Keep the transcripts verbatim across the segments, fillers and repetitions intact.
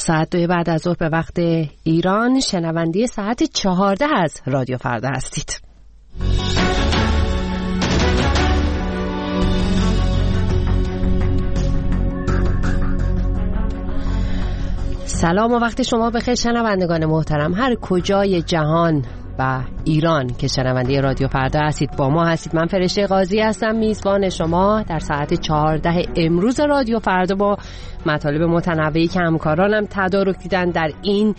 ساعت دوی بعد از ظهر به وقت ایران، شنونده ساعت چهارده از رادیو فردا هستید. سلام و وقت شما بخیر شنوندگان محترم، هر کجای جهان و ایران که شنونده رادیو فردا هستید با ما هستید. من فرشته قاضی هستم، میزبان شما در ساعت چهارده امروز رادیو فردا با مطالب متنوعی که همکارانم تدارک دیدن. در این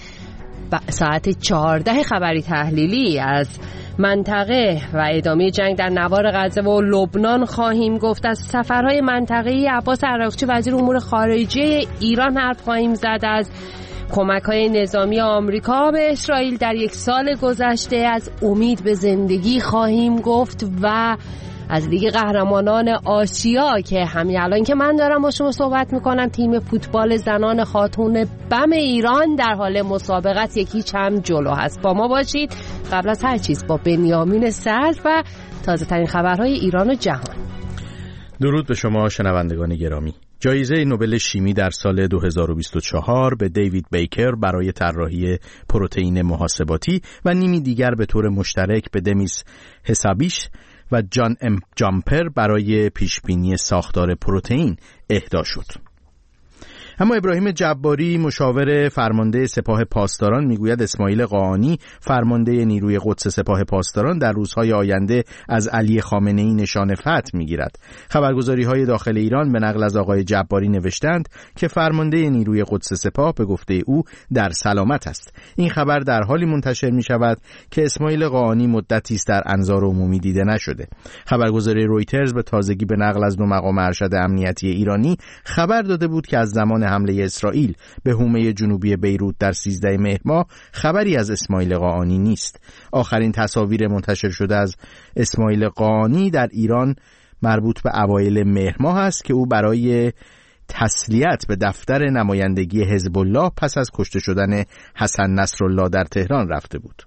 ساعت چهارده خبری تحلیلی از منطقه و ادامه جنگ در نوار غزه و لبنان خواهیم گفت. از سفرهای منطقه‌ای عباس عراقچی وزیر امور خارجه ایران حرف خواهیم زد. از کمک‌های نظامی آمریکا به اسرائیل در یک سال گذشته. از امید به زندگی خواهیم گفت و از لیگ قهرمانان آسیا که همین الان که من دارم با شما صحبت میکنم تیم فوتبال زنان خاتون بم ایران در حال مسابقت یکی چم جلو هست. با ما باشید. قبل از هر چیز با بنیامین صدر و تازه ترین خبرهای ایران و جهان. درود به شما شنوندگان گرامی. جایزه نوبل شیمی در سال دو هزار و بیست و چهار به دیوید بیکر برای طراحی پروتئین محاسباتی و نیمی دیگر به طور مشترک به دمیس حسابیش و جان ام جامپر برای پیشبینی ساختار پروتئین اهدا شد. اما ابراهیم جباری مشاور فرمانده سپاه پاسداران میگوید اسماعیل قاآنی فرمانده نیروی قدس سپاه پاسداران در روزهای آینده از علی خامنه‌ای نشان فتح میگیرد. خبرگزاری‌های داخل ایران به نقل از آقای جباری نوشتند که فرمانده نیروی قدس سپاه به گفته او در سلامت است. این خبر در حالی منتشر می‌شود که اسماعیل قاآنی مدتی است در انظار عمومی دیده نشده. خبرگزاری رویترز به تازگی به نقل از دو مقام ارشد امنیتی ایرانی خبر داده بود که از زمان حمله اسرائیل به حومه جنوبی بیروت در سیزده مهر ماه خبری از اسماعیل قاآنی نیست. آخرین تصاویر منتشر شده از اسماعیل قاآنی در ایران مربوط به اوایل مهر ماه است که او برای تسلیت به دفتر نمایندگی حزب الله پس از کشته شدن حسن نصرالله در تهران رفته بود.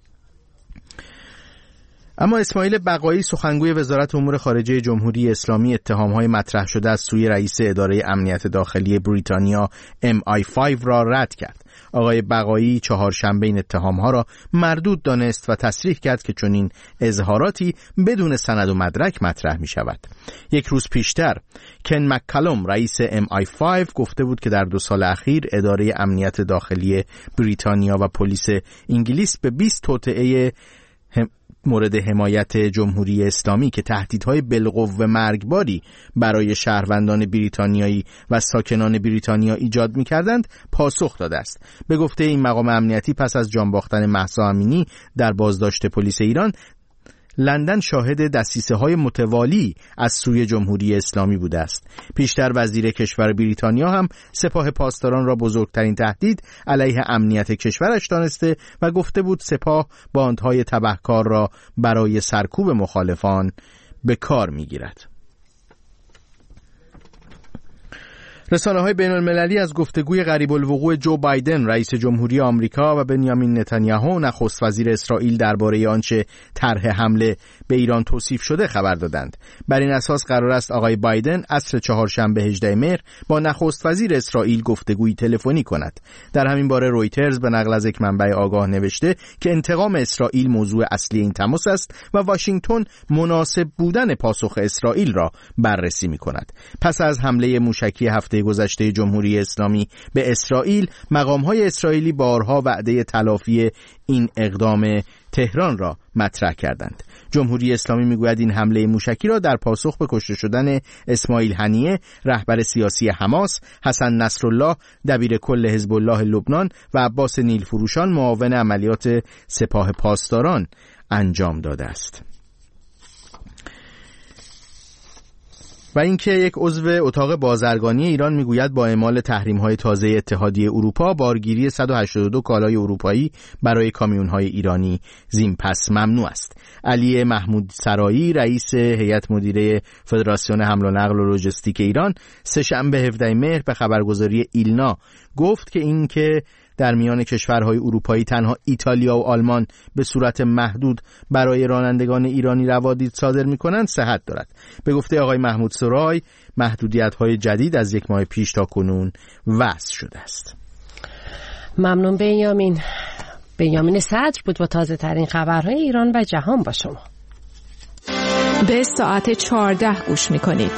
اما اسماعیل بقایی سخنگوی وزارت امور خارجه جمهوری اسلامی اتهام‌های مطرح شده از سوی رئیس اداره امنیت داخلی بریتانیا ام آی پنج را رد کرد. آقای بقایی چهارشنبه این اتهام‌ها را مردود دانست و تصریح کرد که چنین اظهاراتی بدون سند و مدرک مطرح می‌شود. یک روز پیشتر کن مک‌کالوم رئیس ام آی پنج گفته بود که در دو سال اخیر اداره امنیت داخلی بریتانیا و پلیس انگلیس به بیست توطئه مورد حمایت جمهوری اسلامی که تهدیدهای بالقوه مرگباری برای شهروندان بریتانیایی و ساکنان بریتانیا ایجاد می‌کردند پاسخ داده است. به گفته این مقام امنیتی پس از جان باختن مهسا امینی در بازداشت پلیس ایران، لندن شاهد دسیسه‌های متوالی از سوی جمهوری اسلامی بوده است. پیشتر وزیر کشور بریتانیا هم سپاه پاسداران را بزرگترین تهدید علیه امنیت کشورش دانسته و گفته بود سپاه باندهای تبهکار را برای سرکوب مخالفان به کار می‌گیرد. رسانه‌های بین‌المللی از گفتگوی قریب الوقوع جو بایدن رئیس جمهوری آمریکا و بنیامین نتانیاهو نخست وزیر اسرائیل درباره آنچه طرح حمله به ایران توصیف شده خبر دادند. بر این اساس قرار است آقای بایدن عصر چهارشنبه هجدهم مهر با نخست وزیر اسرائیل گفتگوی تلفنی کند. در همین باره رویترز به نقل از یک منبع آگاه نوشته که انتقام اسرائیل موضوع اصلی این تماس است و واشنگتن مناسب بودن پاسخ اسرائیل را بررسی می‌کند. پس از حمله موشکی هفته گذشته جمهوری اسلامی به اسرائیل، مقام‌های اسرائیلی بارها وعده تلافی این اقدام تهران را مطرح کردند. جمهوری اسلامی میگوید این حمله موشکی را در پاسخ به کشته شدن اسماعیل هنیه رهبر سیاسی حماس، حسن نصرالله دبیر کل حزب الله لبنان و عباس نیلفروشان معاون عملیات سپاه پاسداران انجام داده است. و اینکه یک عضو اتاق بازرگانی ایران میگوید با اعمال تحریم‌های تازه اتحادیه اروپا بارگیری صد و هشتاد و دو کالای اروپایی برای کامیون‌های ایرانی زین پس ممنوع است. علی محمود سرایی رئیس هیئت مدیره فدراسیون حمل و نقل و لوجستیک ایران سه‌شنبه هفدهم مهر به خبرگزاری ایلنا گفت که این که در میان کشورهای اروپایی تنها ایتالیا و آلمان به صورت محدود برای رانندگان ایرانی روادید صادر می‌کنند صحت دارد. به گفته آقای محمود سرای محدودیت‌های جدید از یک ماه پیش تا کنون وضع شده است. ممنون بنیامین. بنیامین صدر بود با تازه ترین خبرهای ایران و جهان با شما. به ساعت چهارده گوش میکنید.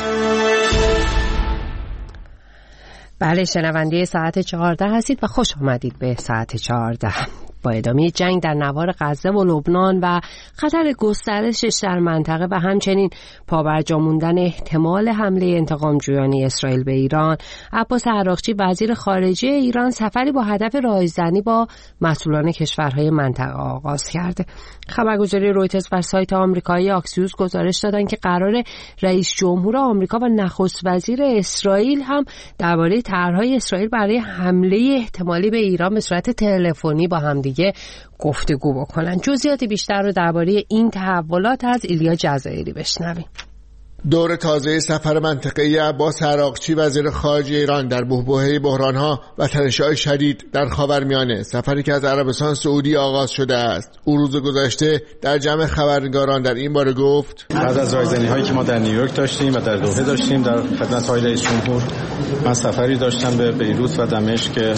بله، شنونده ساعت چهارده هستید و خوش آمدید به ساعت چهارده. با ادامه جنگ در نوار غزه و لبنان و خطر گسترشش در منطقه و همچنین پابرجا موندن احتمال حمله انتقامجویانه اسرائیل به ایران، عباس عراقچی وزیر خارجه ایران سفری با هدف رایزنی با مسئولان کشورهای منطقه آغاز کرده. خبرگزاری رویترز و سایت آمریکایی آکسیوس گزارش دادن که قرار رئیس جمهور آمریکا و نخست وزیر اسرائیل هم درباره طرح‌های اسرائیل برای حمله احتمالی به ایران به صورت تلفنی با هم دیگه گفتگو بکنن. جزئیات بیشتر رو درباره این تحولات از ایلیا جزایری بشنویم. دور تازه سفر منطقه‌ای عباس عراقچی وزیر خارجه ایران در بحبوحه بحران‌ها و تنش‌های شدید در خاورمیانه، سفری که از عربستان سعودی آغاز شده است. او روز گذشته در جمع خبرنگاران در این باره گفت: بعد از رایزنی‌هایی که ما در نیویورک داشتیم و در دوحه داشتیم در خدمت آقای رئیس جمهور، من سفری داشتم به بیروت و دمشق که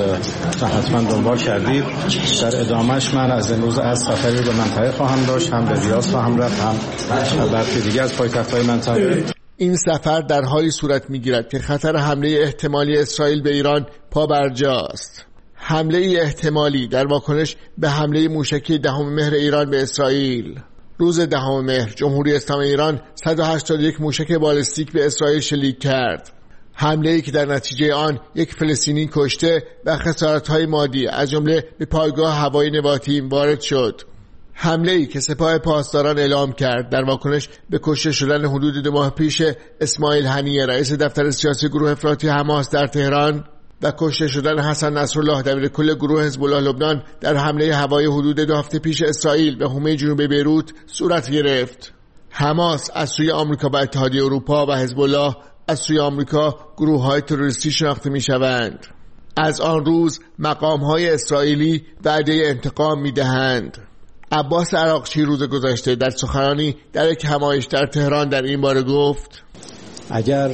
حتما دنبال کردید. در ادامهش من از امروز از سفری به منطقه خواهم داشت، هم به ریاض خواهم رفت، هم برخی دیگه از پایتخت‌های منطقه. این سفر در حالی صورت می‌گیرد که خطر حمله احتمالی اسرائیل به ایران پابرجاست. حمله احتمالی در واکنش به حمله موشکی دهم مهر ایران به اسرائیل. روز دهم مهر جمهوری اسلامی ایران صد و هشتاد و یک موشک بالستیک به اسرائیل شلیک کرد. حمله‌ای که در نتیجه آن یک فلسطینی کشته و خسارت‌های مادی از جمله به پایگاه هوایی نواتیم وارد شد. حمله‌ای که سپاه پاسداران اعلام کرد در واکنش به کشته شدن حدود دو ماه پیش اسماعیل هنیه رئیس دفتر سیاسی گروه افراطی حماس در تهران و کشته شدن حسن نصرالله دبیرکل گروه حزب الله لبنان در حمله هوایی حدود دو هفته پیش اسرائیل به حومه جنوبی بیروت صورت گرفت. حماس از سوی آمریکا و اتحادیه اروپا و حزب الله از سوی آمریکا گروه‌های تروریستی شناخته می‌شوند. از آن روز مقام‌های اسرائیلی وعده انتقام می‌دهند. عباس عراقچی روز گذشته در سخنرانی در یک همایش در تهران در این باره گفت: اگر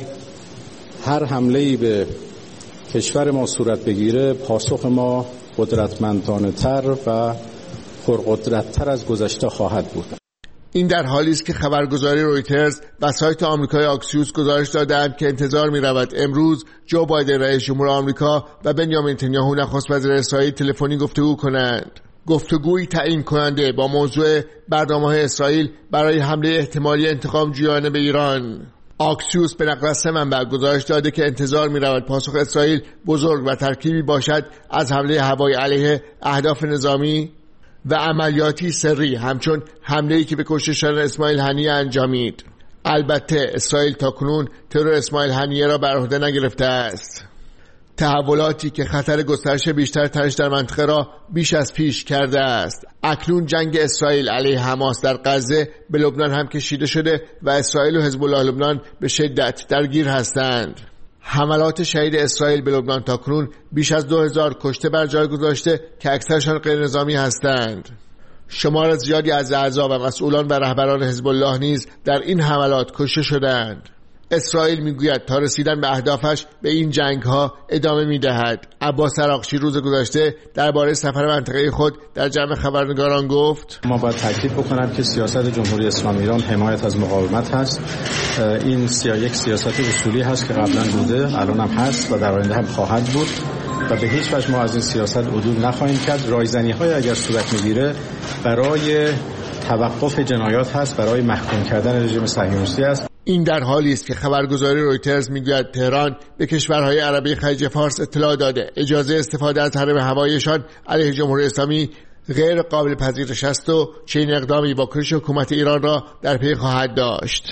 هر حمله‌ای به کشور ما صورت بگیره، پاسخ ما قدرتمندانه تر و پرقدرت‌تر از گذشته خواهد بود. این در حالی است که خبرگزاری رویترز و سایت آمریکای آکسیوس گزارش دادند که انتظار می‌رود امروز جو بایدن رئیس جمهور آمریکا و بنیامین نتانیاهو نخست وزیر اسرائیل تلفنی گفتگو کنند. گفتگویی تعیین کننده با موضوع برنامه‌های اسرائیل برای حمله احتمالی انتقامجویانه به ایران. آکسیوس به نقل از سه منبع گزارش داده که انتظار می‌رود پاسخ اسرائیل بزرگ و ترکیبی باشد از حمله هوایی علیه اهداف نظامی و عملیاتی سری، همچون حمله‌ای که به کشته شدن اسماعیل هنیه انجامید. البته اسرائیل تاکنون ترور اسماعیل هنیه را بر عهده نگرفته است. تحولاتی که خطر گسترش بیشتر تنش در منطقه را بیش از پیش کرده است. اکنون جنگ اسرائیل علیه حماس در غزه به لبنان هم کشیده شده و اسرائیل و حزب الله لبنان به شدت درگیر هستند. حملات شهید اسرائیل به لبنان تاکنون بیش از دو هزار کشته بر جای گذاشته که اکثرشان غیر نظامی هستند. شمار زیادی از اعضا و مسئولان و رهبران حزب الله نیز در این حملات کشته شدند. اسرائیل میگوید تا رسیدن به اهدافش به این جنگ ها ادامه میدهد. عباس عراقچی روز گذشته درباره سفر منطقه خود در جمع خبرنگاران گفت: ما باید تاکید بکنم که سیاست جمهوری اسلامی ایران حمایت از مقاومت هست. این سیا یک سیاست اصولی هست که قبلا بوده، الان هم هست و در آینده هم خواهد بود و به هیچ وجه ما از این سیاست عدول نخواهیم کرد. رایزنی های اگر صورت میگیره برای توقف جنایات هست، برای محکوم کردن رژیم صهیونیستی است. این در حالی است که خبرگزاری رویترز میگوید تهران به کشورهای عربی خلیج فارس اطلاع داده اجازه استفاده از حرم هواییشان علیه جمهوری اسلامی غیر قابل پذیرش است و چنین اقدامی واکنش حکومت ایران را در پی خواهد داشت.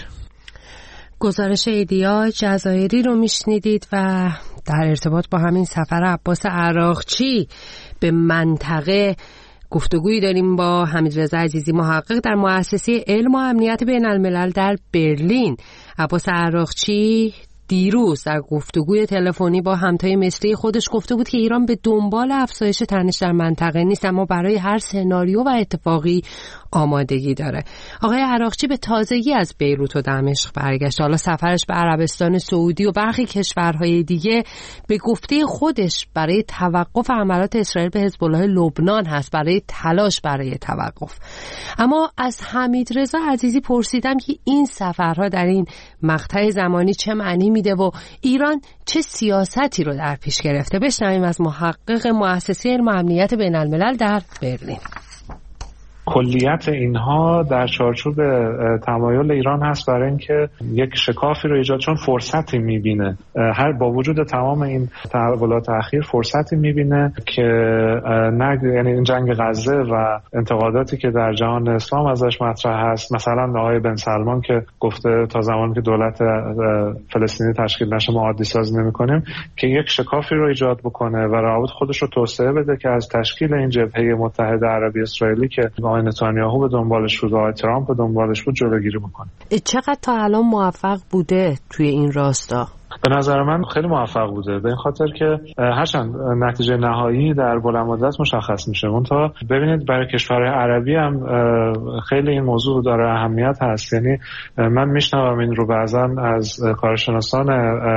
گزارش ایلیا جزایری رو میشنیدید و در ارتباط با همین سفر عباس عراقچی به منطقه گفتگویی داریم با حمیدرضا عزیزی، محقق در مؤسسه علم و امنیت بین الملل در برلین. عباس عراقچی دیروز در گفتگوی تلفنی با همتای مصری خودش گفته بود که ایران به دنبال افزایش تنش در منطقه نیست، اما برای هر سناریو و اتفاقی آمادگی داره. آقای عراقچی به تازگی از بیروت و دمشق برگشت. حالا سفرش به عربستان سعودی و برخی کشورهای دیگه به گفته خودش برای توقف حملات اسرائیل به حزب الله لبنان هست، برای تلاش برای توقف. اما از حمیدرضا عزیزی پرسیدم که این سفرها در این مقطع زمانی چه معنی میده و ایران چه سیاستی رو در پیش گرفته. بشنویم از محقق مؤسسه علم و امنیت بین الملل در برلین. کلیت اینها در چارچوب تمایل ایران هست برای اینکه یک شکافی رو ایجاد، چون فرصتی میبینه، هر با وجود تمام این تحولات اخیر فرصتی میبینه که نه، یعنی این جنگ غزه و انتقاداتی که در جهان اسلام ازش مطرح هست، مثلا آقای بن سلمان که گفته تا زمانی که دولت فلسطینی تشکیل نشه ما عادی سازی نمی‌کنیم، که یک شکافی رو ایجاد بکنه و روابط خودش رو توسعه بده که از تشکیل این جبهه متحد عربی اسرائیلی که نتانیاهو به دنبالش بود و آقای ترامپ به دنبالش بود جلوگیری بکنه. چقدر تا الان موفق بوده توی این راستا؟ به نظر من خیلی موفق بوده، به این خاطر که هرچند نتیجه نهایی در بلند مدت مشخص میشه، منتها ببینید برای کشورهای عربی هم خیلی این موضوع داره اهمیت هست. یعنی من میشنوم این رو بعضا از کارشناسان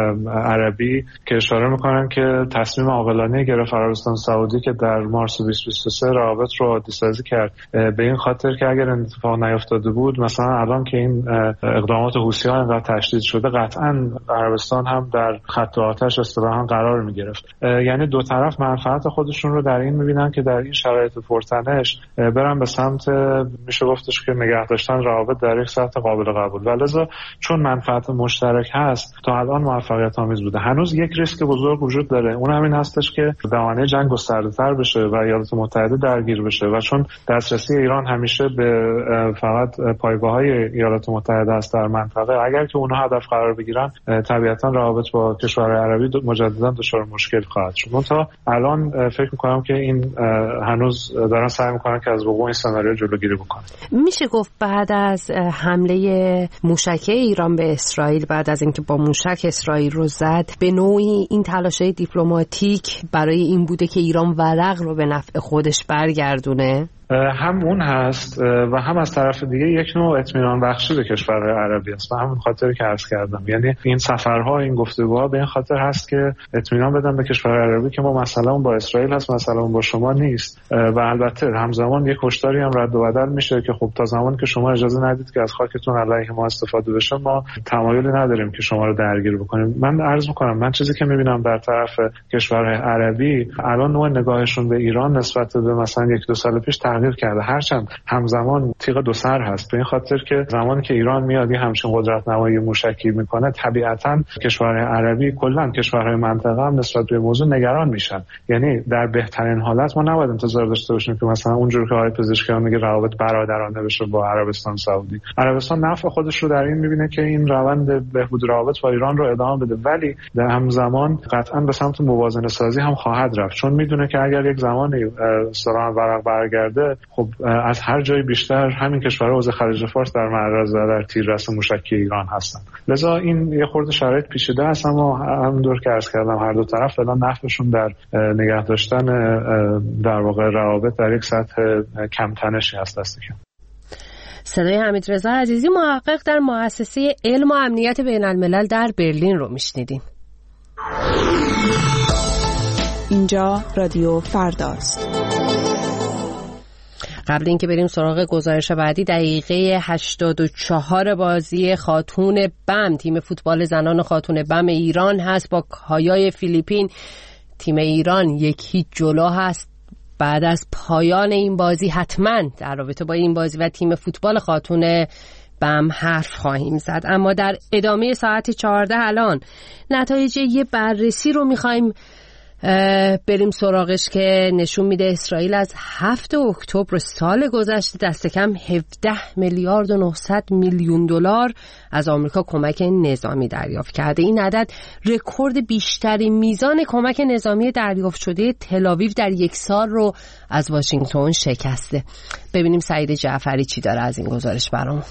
عربی که اشاره میکنن که تصمیم عاقلانه گرفت عربستان سعودی که در مارس بیست بیست و سه روابط رو عادی سازی کرد، به این خاطر که اگر این اتفاق نیفتاده بود، مثلا الان که این اقدامات حوثی‌ها اینقدر تشدید شده، قطعاً عربستان هم در خط آتش اصطلاحاً قرار می‌گرفت. یعنی دو طرف منفعت خودشون رو در این می‌بینن که در این شرایط پرتنش برن به سمت، میشه گفتش که نگه داشتن روابط در یک سطح قابل قبول. ولذا چون منفعت مشترک هست تا الان موفقیت آمیز بوده. هنوز یک ریسک بزرگ وجود داره، اون همین هستش که دامنه جنگ گسترده‌تر بشه و ایالات متحده درگیر بشه و چون دسترسی ایران همیشه به فقط پایگاه‌های ایالات متحده است در منطقه، اگر که اونها هدف قرار بگیرن طبیعتاً روابط با کشورهای عربی مجددا دچار مشکل خواهد شد. منتها الان فکر می‌کنم که این هنوز دارن سعی می‌کنن که از وقوع این سناریو جلوگیری بکنن. میشه گفت بعد از حمله موشکی ایران به اسرائیل، بعد از اینکه با موشک اسرائیل رو زد، به نوعی این تلاش‌های دیپلماتیک برای این بوده که ایران ورق رو به نفع خودش برگردونه؟ هم اون هست و هم از طرف دیگه یک نوع اطمینان بخشی به کشورهای عربی است و همون خاطری که عرض کردم، یعنی این سفرها، این گفتگوها به این خاطر هست که اطمینان بدن به کشورهای عربی که ما مثلا با اسرائیل هست، مثلا با شما نیست. و البته همزمان یک هشداری هم رد و بدل میشه که خب تا زمانی که شما اجازه ندید که از خاکتون علیه ما استفاده بشه، ما تمایلی نداریم که شما رو درگیر بکنیم. من عرض میکنم من چیزی که میبینم در طرف کشورهای عربی الان نوع نگاهشون به ایران نسبت به مثلا یک دو سال پیش تغییر کرده، هرچند همزمان تیغ دو سر هست، به این خاطر که زمانی که ایران میاد یه همچین قدرت نمایی موشکی میکنه، طبیعتاً کشورهای عربی کلا کشورهای منطقه هم نسبت به موضوع نگران میشن. یعنی در بهترین حالت ما نباید انتظار داشته باشیم که مثلا اونجوری که آقای پزشکیان میگه روابط برادرانه بشه با عربستان سعودی. عربستان نفع خودش رو در این میبینه که این روند بهبود روابط با ایران رو ادامه بده، ولی در همزمان قطعاً به سمت موازنه سازی هم خواهد رفت، چون میدونه که اگر یک زمانی سران ورق برگرده، خب از هر جای بیشتر همین کشورها حوزه خلیج فارس در معرض در تیررس موشکی ایران هستن. لذا این یه خورده شرایط پیچیده است، اما همونطور که عرض کردم هر دو طرف فعلا نفعشون در نگه داشتن در واقع روابط در یک سطح کم تنشی هست دست کم. صدای حمیدرضا عزیزی، محقق در مؤسسه علم و امنیت بین الملل در برلین رو میشنیدیم. اینجا رادیو فرداست. قبل اینکه بریم سراغ گزارش بعدی، دقیقه هشتاد و چهار بازی خاتون بم، تیم فوتبال زنان خاتون بم ایران هست با کایای فیلیپین. تیم ایران یکی جلو هست. بعد از پایان این بازی حتما در رابطه با این بازی و تیم فوتبال خاتون بم حرف خواهیم زد، اما در ادامه ساعت چهارده الان نتایج یه بررسی رو میخوایم بریم سراغش که نشون میده اسرائیل از هفتم اکتبر سال گذشته دست کم هفده میلیارد و نهصد میلیون دلار از آمریکا کمک نظامی دریافت کرده. این عدد رکورد بیشترین میزان کمک نظامی دریافت شده تل‌آویو در یک سال رو از واشنگتن شکسته. ببینیم سعید جعفری چی داره از این گزارش برامون.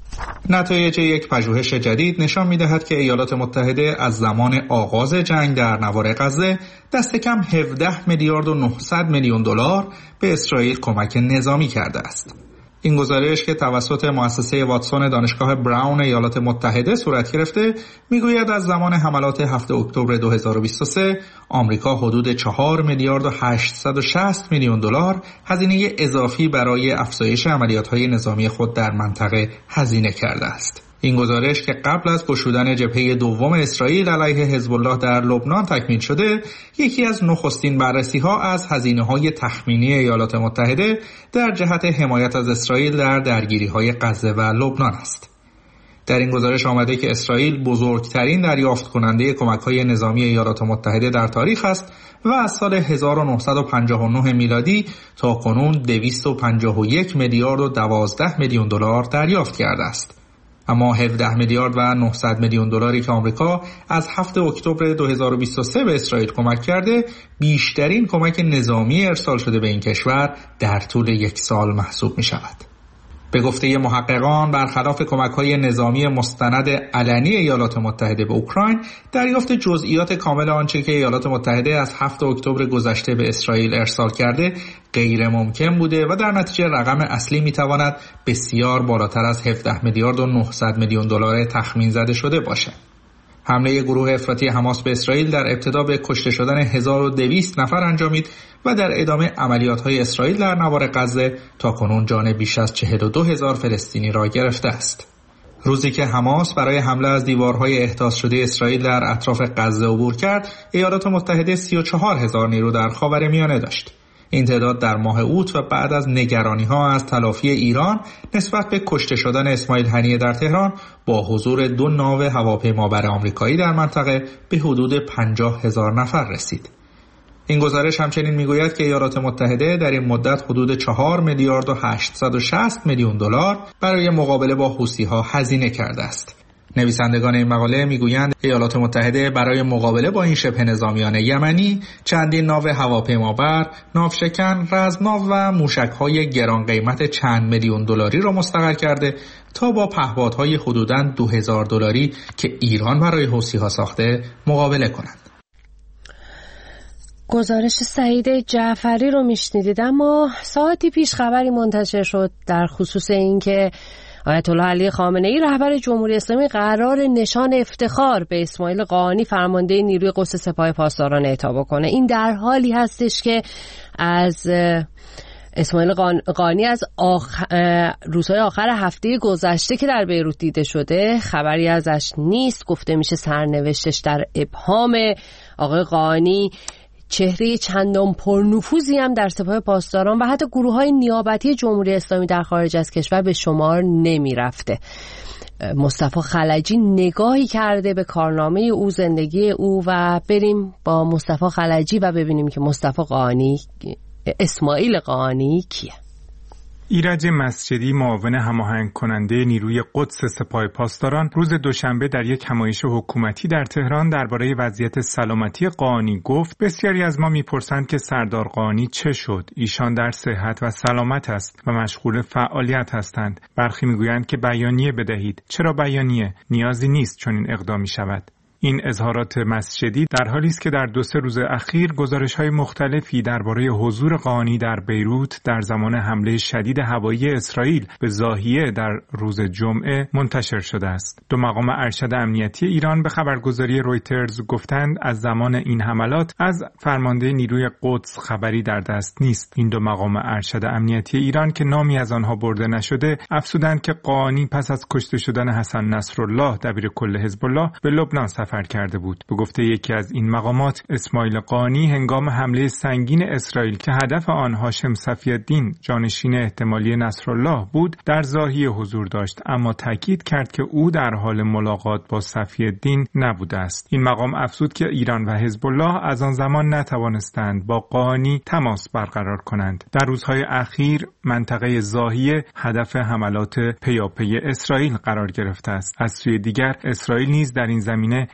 نتایج یک پژوهش جدید نشان می‌دهد که ایالات متحده از زمان آغاز جنگ در نوار غزه دست کم هفده میلیارد و نهصد میلیون دلار به اسرائیل کمک نظامی کرده است. این گزارش که توسط مؤسسه واتسون دانشگاه براون ایالات متحده صورت گرفته میگوید از زمان حملات هفتم اکتبر دو هزار و بیست و سه آمریکا حدود چهار میلیارد و هشتصد و شصت میلیون دلار هزینه اضافی برای افزایش عملیات‌های نظامی خود در منطقه هزینه کرده است. این گزارش که قبل از گشودن جبهه دوم اسرائیل علیه حزب الله در لبنان تکمیل شده، یکی از نخستین بررسی‌ها از هزینه‌های تخمینی ایالات متحده در جهت حمایت از اسرائیل در درگیری‌های غزه و لبنان است. در این گزارش آمده که اسرائیل بزرگترین دریافت کننده کمک‌های نظامی ایالات متحده در تاریخ است و از سال هزار و نهصد و پنجاه و نه میلادی تا کنون دویست و پنجاه و یک میلیارد و دوازده میلیون دلار دریافت کرده است. اما هفده میلیارد و نهصد میلیون دلاری که آمریکا از هفتم اکتبر دو هزار و بیست و سه به اسرائیل کمک کرده، بیشترین کمک نظامی ارسال شده به این کشور در طول یک سال محسوب می شود. به گفته محققان، برخلاف کمک‌های نظامی مستند علنی ایالات متحده به اوکراین، دریافت جزئیات کامل آنچه که ایالات متحده از هفتم اکتبر گذشته به اسرائیل ارسال کرده غیر ممکن بوده و در نتیجه رقم اصلی میتواند بسیار بالاتر از هفده میلیارد و نهصد میلیون دلار تخمین زده شده باشد. حمله گروه افراطی حماس به اسرائیل در ابتدا به کشته شدن هزار و دویست نفر انجامید و در ادامه عملیات‌های اسرائیل در نوار غزه تا کنون جان بیش از چهل و دو هزار فلسطینی را گرفته است. روزی که حماس برای حمله از دیوارهای احداث شده اسرائیل در اطراف غزه عبور کرد، ایالات متحده سی و چهار هزار نیرو در خاورمیانه داشت. این تعداد در ماه اوت و بعد از نگرانی‌ها از تلافی ایران نسبت به کشته شدن اسماعیل هنیه در تهران با حضور دو ناو هواپیمابر آمریکایی در منطقه به حدود پنجاه هزار نفر رسید. این گزارش همچنین میگوید که ایالات متحده در این مدت حدود چهار میلیارد و هشتصد و شصت میلیون دلار برای مقابله با حوثی‌ها هزینه کرده است. نویسندگان این مقاله میگویند ایالات متحده برای مقابله با این شبه نظامیان یمنی چندین ناو هواپیمابر، ناوشکن، رزمناو و موشک‌های گران قیمت چند میلیون دلاری را مستقر کرده تا با پهپادهای حدوداً دو هزار دلاری که ایران برای حوثی‌ها ساخته مقابله کنند. گزارش سعید جعفری رو میشنیدید. اما ساعتی پیش خبری منتشر شد در خصوص اینکه آیت الله علی خامنه ای رهبر جمهوری اسلامی قرار نشان افتخار به اسماعیل قانی فرمانده نیروی قدس سپاه پاسداران اعطا بکنه. این در حالی هستش که از اسماعیل قانی از آخ... روزهای آخر هفته گذشته که در بیروت دیده شده خبری ازش نیست. گفته میشه سرنوشتش در ابهام. آقای قانی چهره چندان پرنفوذی هم در سپاه پاسداران و حتی گروه‌های نیابتی جمهوری اسلامی در خارج از کشور به شمار نمی رفته. مصطفی خلجی نگاهی کرده به کارنامه او، زندگی او، و بریم با مصطفی خلجی و ببینیم که مصطفی قانی، اسماعیل قانی کیه. ایرج مسجدی، معاون هماهنگ کننده نیروی قدس سپاه پاسداران، روز دوشنبه در یک همایش حکومتی در تهران درباره وضعیت سلامتی قانی گفت: بسیاری از ما میپرسند که سردار قانی چه شد؟ ایشان در صحت و سلامت است و مشغول فعالیت هستند. برخی میگویند که بیانیه بدهید. چرا بیانیه؟ نیازی نیست چنین اقدامی شود. این اظهارات مسجدی در حالی است که در دو سه روز اخیر گزارش‌های مختلفی درباره حضور قانی در بیروت در زمان حمله شدید هوایی اسرائیل به ضاحیه در روز جمعه منتشر شده است. دو مقام ارشد امنیتی ایران به خبرگزاری رویترز گفتند از زمان این حملات از فرمانده نیروی قدس خبری در دست نیست. این دو مقام ارشد امنیتی ایران که نامی از آنها برده نشده افزودند که قانی پس از کشته شدن حسن نصرالله دبیرکل حزب الله به لبنان سفر کرده بود. به گفته یکی از این مقامات، اسماعیل قانی هنگام حمله سنگین اسرائیل که هدف آن هاشم صفی‌الدین جانشین احتمالی نصرالله بود در ضاحیه حضور داشت، اما تاکید کرد که او در حال ملاقات با صفی‌الدین نبوده است. این مقام افزود که ایران و حزب الله از آن زمان نتوانستند با قانی تماس برقرار کنند. در روزهای اخیر منطقه ضاحیه هدف حملات پیاپی اسرائیل قرار گرفته است. از سوی دیگر اسرائیل نیز در این زمینه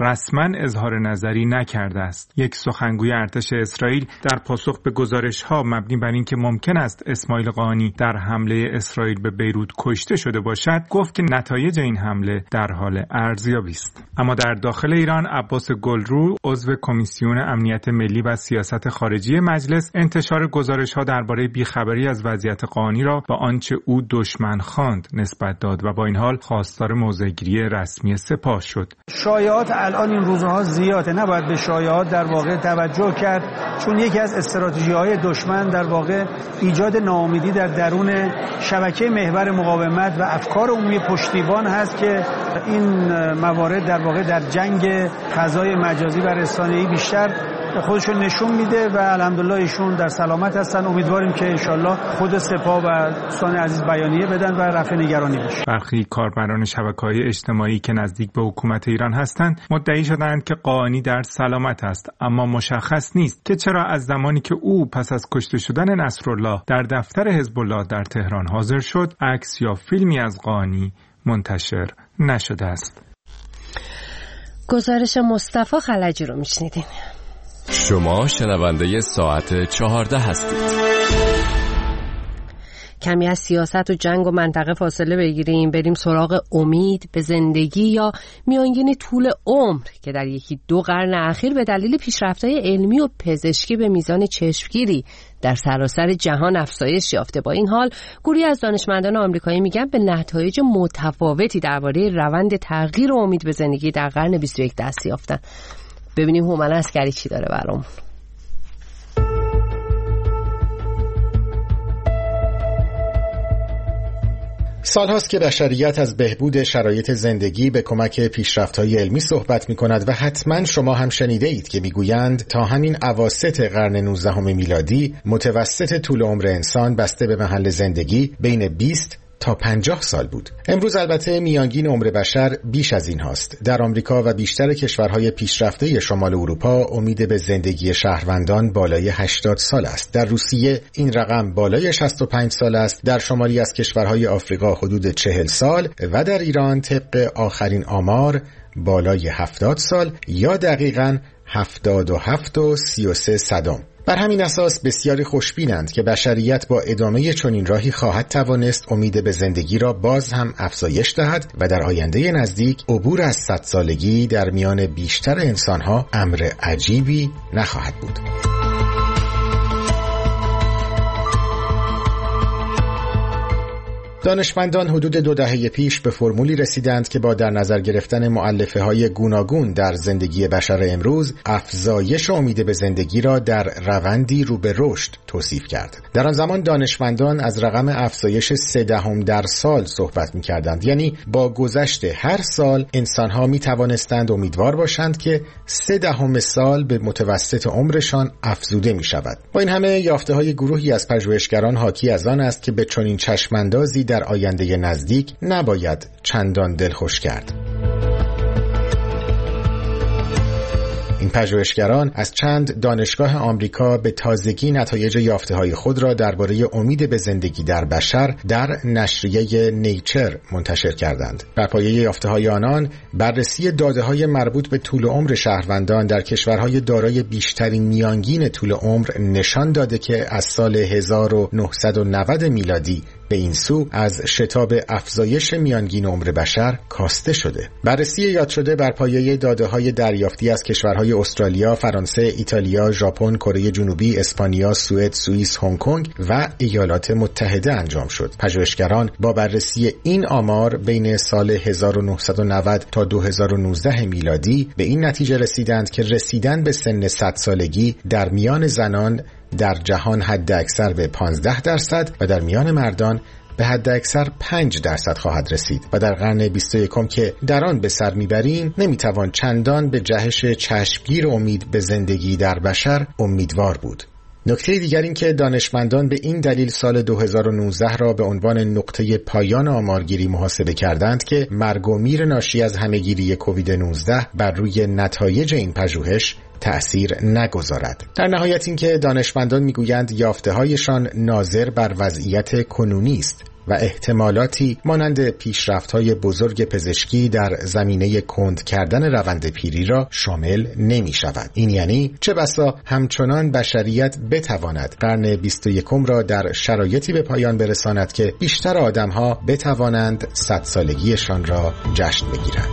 رسما اظهار نظری نکرده است. یک سخنگوی ارتش اسرائیل در پاسخ به گزارش‌ها مبنی بر اینکه ممکن است اسماعیل قانی در حمله اسرائیل به بیروت کشته شده باشد، گفت که نتایج این حمله در حال ارزیابی است. اما در داخل ایران عباس گلرو، عضو کمیسیون امنیت ملی و سیاست خارجی مجلس، انتشار گزارش‌ها درباره بیخبری از وضعیت قانی را با آنچه او دشمن خواند نسبت داد و با این حال خواستار موضع‌گیری رسمی سپاه شد. شایعات الان این روزها زیاده، نباید به شایعات در واقع توجه کرد، چون یکی از استراتژی‌های دشمن در واقع ایجاد ناامیدی در درون شبکه محور مقاومت و افکار عمومی پشتیبان هست که این موارد در واقع در جنگ فضای مجازی و رسانه‌ای بیشتر خودشون نشون میده و الحمدلله ایشون در سلامت هستن. امیدواریم که انشالله خود سپاه و دوستان عزیز بیانیه بدن و رفع نگرانی بشه. برخی کاربران شبکه‌های اجتماعی که نزدیک به حکومت ایران هستند مدعی شدند که قانی در سلامت است، اما مشخص نیست که چرا از زمانی که او پس از کشته شدن نصرالله در دفتر حزب الله در تهران حاضر شد، عکس یا فیلمی از قانی منتشر نشده است. گزارش مصطفی خلجی رو میشنیدین. شما شنونده ساعت چهارده هستید. کمی از سیاست و جنگ و منطقه فاصله بگیریم، بریم سراغ امید به زندگی یا میانگین طول عمر که در یکی دو قرن اخیر به دلیل پیشرفت‌های علمی و پزشکی به میزان چشمگیری در سراسر جهان افزایش یافته. با این حال گروهی از دانشمندان آمریکایی میگن به نتایج متفاوتی درباره روند تغییر امید به زندگی در قرن بیست و یک دست یافتن. ببینیم هومن عسکری چی داره برامون. سالهاست که بشریت از بهبود شرایط زندگی به کمک پیشرفت‌های علمی صحبت می‌کند و حتما شما هم شنیده اید که می‌گویند تا همین اواسط قرن نوزدهم میلادی متوسط طول عمر انسان بسته به محل زندگی بین بیست تا پنجاه سال بود. امروز البته میانگین عمر بشر بیش از این هاست. در آمریکا و بیشتر کشورهای پیشرفته شمال اروپا امید به زندگی شهروندان بالای هشتاد سال است. در روسیه این رقم بالای شصت و پنج سال است. در شمالی از کشورهای آفریقا حدود چهل سال و در ایران طبق آخرین آمار بالای هفتاد سال یا دقیقاً هفتاد و هفت و سی و سه صدم. بر همین اساس بسیاری خوشبینند که بشریت با ادامه چنین راهی خواهد توانست امید به زندگی را باز هم افزایش دهد و در آینده نزدیک عبور از صد سالگی در میان بیشتر انسانها امر عجیبی نخواهد بود. دانشمندان حدود دو دهه پیش به فرمولی رسیدند که با در نظر گرفتن مؤلفه‌های گوناگون در زندگی بشر امروز افزایش امید به زندگی را در روندی رو به رشد توصیف کرد. در آن زمان دانشمندان از رقم افزایش سه دهم در سال صحبت می‌کردند، یعنی با گذشت هر سال انسان‌ها می‌توانستند امیدوار باشند که سه دهم سال به متوسط عمرشان افزوده می‌شود. با این همه یافته‌های گروهی از پژوهشگران حاکی از آن است که به چنین چشم‌اندازی در آینده نزدیک نباید چندان دلخوش کرد. این پژوهشگران از چند دانشگاه آمریکا به تازگی نتایج یافته‌های خود را درباره امید به زندگی در بشر در نشریه نیچر منتشر کردند. بر پایه یافته‌های آنان بررسی داده‌های مربوط به طول عمر شهروندان در کشورهای دارای بیشترین میانگین طول عمر نشان داده که از سال هزار و نهصد و نود میلادی به این سو از شتاب افزایش میانگین عمر بشر کاسته شده. بررسی یاد شده بر پایه داده‌های دریافتی از کشورهای استرالیا، فرانسه، ایتالیا، ژاپن، کره جنوبی، اسپانیا، سوئد، سوئیس، هنگ کنگ و ایالات متحده انجام شد. پژوهشگران با بررسی این آمار بین سال هزار و نهصد و نود تا دو هزار و نوزده میلادی به این نتیجه رسیدند که رسیدن به سن صد سالگی در میان زنان در جهان حد اکثر به پانزده درصد و در میان مردان به حد اکثر پنج درصد خواهد رسید و در قرن بیست و یکم که در آن به سر میبریم نمیتوان چندان به جهش چشمگیر امید به زندگی در بشر امیدوار بود. نکته دیگر این که دانشمندان به این دلیل سال دو هزار و نوزده را به عنوان نقطه پایان آمارگیری محاسبه کردند که مرگ و میر ناشی از همهگیری کووید نوزده بر روی نتایج این پژوهش تأثیر نگذارد. در نهایت این که دانشمندان میگویند یافته‌هایشان ناظر بر وضعیت کنونی است. و احتمالاتی مانند پیشرفت‌های بزرگ پزشکی در زمینه کند کردن روند پیری را شامل نمی شود. این یعنی چه بسا همچنان بشریت بتواند قرن بیست و یکم را در شرایطی به پایان برساند که بیشتر آدم‌ها بتوانند صد سالگیشان را جشن بگیرند.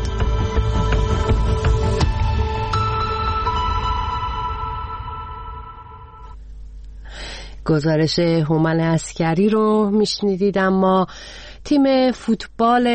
گزارش هومن عسکری رو میشنیدید. اما تیم فوتبال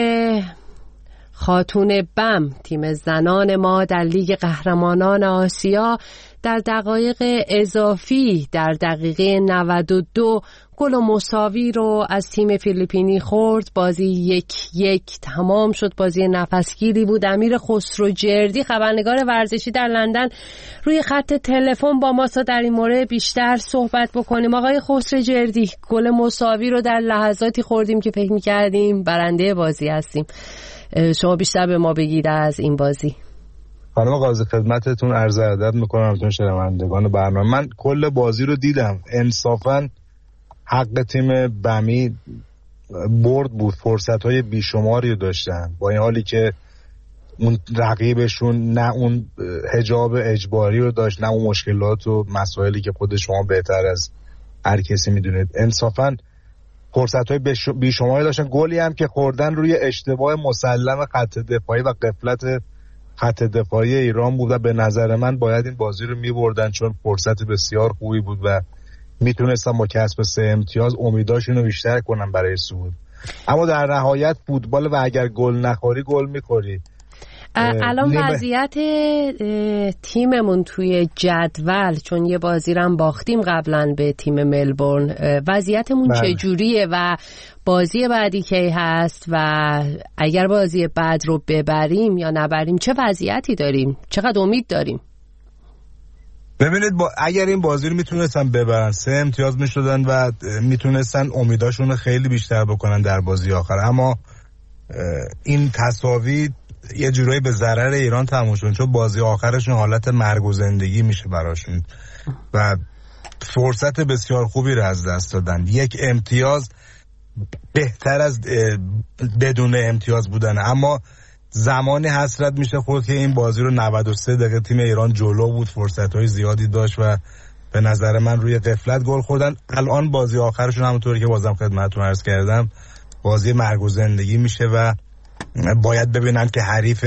خاتون بم، تیم زنان ما در لیگ قهرمانان آسیا، در دقایق اضافی در دقیقه نود و دو گل مساوی رو از تیم فیلیپینی خورد. بازی یک یک تمام شد. بازی نفسگیری بود. امیر خسرو جردی خبرنگار ورزشی در لندن روی خط تلفن با ما تا در این مورد بیشتر صحبت بکنیم. آقای خسرو جردی، گل مساوی رو در لحظاتی خوردیم که فکر می‌کردیم برنده بازی هستیم. شما بیشتر به ما بگید از این بازی. خانم قاضی خدمتتون عرض ادب میکنم تون شنوندگان برنامه. من کل بازی رو دیدم. انصافاً حق تیم بمی برد بود. فرصت‌های بیشماری داشتن، با این حالی که اون رقیبشون نه اون حجاب اجباری رو داشت، نه اون مشکلات و مسائلی که خود شما بهتر از هر کسی میدونید. انصافاً فرصت‌های بیشماری داشتن. گلی هم که خوردن روی اشتباه مسلم خط دفاعی و غفلت خط دفاعی ایران بود و به نظر من باید این بازی رو می‌بردن، چون فرصت بسیار خوبی بود و میتونستن با کسب سه امتیاز امیداشون رو بیشتر کنن برای صعود. اما در نهایت فوتبال و اگر گل نخوری گل میخوری. الان وضعیت تیممون توی جدول، چون یه بازی رو هم باختیم قبلا به تیم ملبورن، وضعیتمون چه جوریه و بازی بعدی کی هست و اگر بازی بعد رو ببریم یا نبریم چه وضعیتی داریم؟ چقدر امید داریم؟ ببینید با اگر این بازی رو میتونستن ببرن سه امتیاز میشدن و میتونستن امیداشون رو خیلی بیشتر بکنن در بازی آخر. اما این تساوی یه جورایی به ضرر ایران تموم شد، چون بازی آخرشون حالت مرگ و زندگی میشه براشون و فرصت بسیار خوبی رو از دست دادن. یک امتیاز بهتر از بدون امتیاز بودن، اما زمانی حسرت میشه خورد که این بازی رو نود و سه دقیقه تیم ایران جلو بود، فرصت‌های زیادی داشت و به نظر من روی غفلت گل خوردن. الان بازی آخرشون همونطوری که بازم خدمتتون عرض کردم بازی مرگ و زندگی میشه و باید ببینن که حریف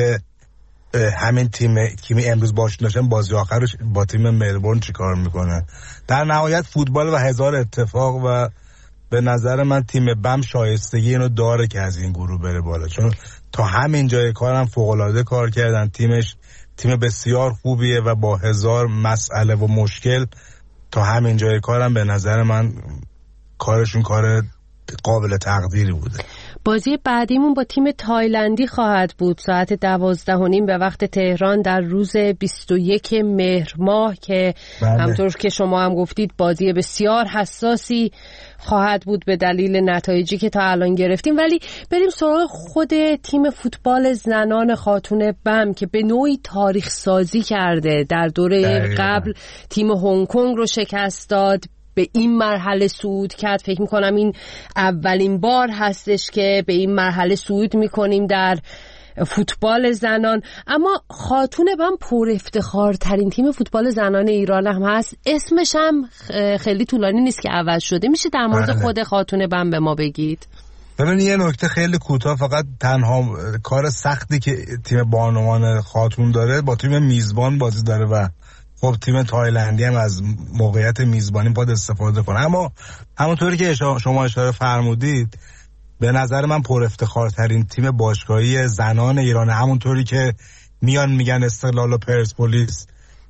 همین تیم که امروز باش داشتن بازی آخرش با تیم ملبورن چیکار میکنه. در نهایت فوتبال و هزار اتفاق و به نظر من تیم بم شایستگی اینو داره که از این گروه بره بالا، چون تا همین جای کارم فوق‌العاده کار کردن. تیمش تیم بسیار خوبیه و با هزار مسئله و مشکل تا همین جای کارم به نظر من کارشون کار قابل تقدیری بوده. بازی بعدیمون با تیم تایلندی خواهد بود ساعت دوازده و نیم به وقت تهران در روز بیست و یک مهر ماه که بله. همطور که شما هم گفتید بازی بسیار حساسی خواهد بود به دلیل نتایجی که تا الان گرفتیم. ولی بریم سراغ خود تیم فوتبال زنان خاتون بم که به نوعی تاریخ سازی کرده. در دوره قبل تیم هنگ کنگ رو شکست داد، به این مرحله صعود کرد. فکر میکنم این اولین بار هستش که به این مرحله صعود میکنیم در فوتبال زنان. اما خاتون بم پر افتخارترین تیم فوتبال زنان ایران هم هست. اسمش هم خیلی طولانی نیست که عوض شده. میشه در مورد خود خاتون بم به ما بگید؟ ببینید یه نکته خیلی کوتاه، فقط تنها کار سختی که تیم بانوان خاتون داره با تیم میزبان بازی داره و خب تیم تایلندی هم از موقعیت میزبانی باید استفاده کنه. اما همونطوری که شما اشاره فرمودید به نظر من پر افتخارترین تیم باشگاهی زنان ایران، همونطوری که میان میگن استقلال و پرسپولیس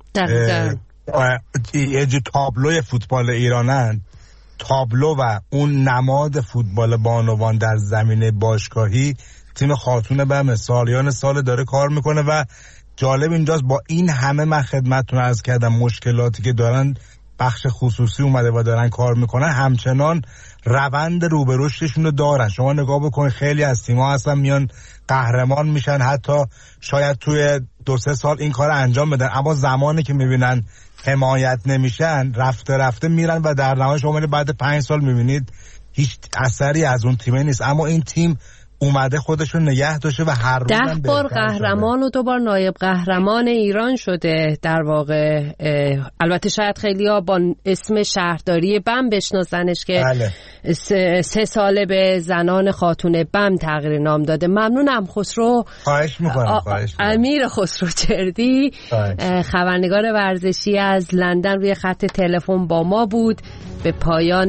یه جو تابلوی فوتبال ایرانن، تابلو و اون نماد فوتبال بانوان در زمینه باشگاهی تیم خاتون بم سالیان سال داره کار میکنه و جالب اینجاست با این همه من خدمتتون عرض کردم مشکلاتی که دارن بخش خصوصی اومده و دارن کار میکنن، همچنان روند رو به رشدشون رو دارن. شما نگاه بکنید خیلی از تیم‌ها هستن میان قهرمان میشن، حتی شاید توی دو سه سال این کار انجام بدن، اما زمانی که میبینن حمایت نمیشن رفته رفته میرن و در نهایت شما بعد پنج سال میبینید هیچ اثری از اون تیم نیست، اما این تیم اومده خودشو نگه داشته و هر روز ده بار قهرمان و دو بار نایب قهرمان ایران شده در واقع. البته شاید خیلی ها با اسم شهرداری بم بشناسنش که بله. سه, سه ساله به زنان خاتون بم تغییر نام داده. ممنونم خسرو. خواهش میکنم. خواهش میکنم. امیر خسرو چردی خبرنگار ورزشی از لندن روی خط تلفن با ما بود. به پایان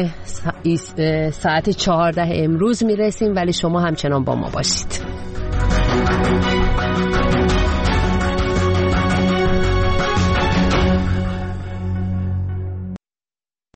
ساعت چهارده امروز میرسیم، ولی شما همچنان با ما باشید.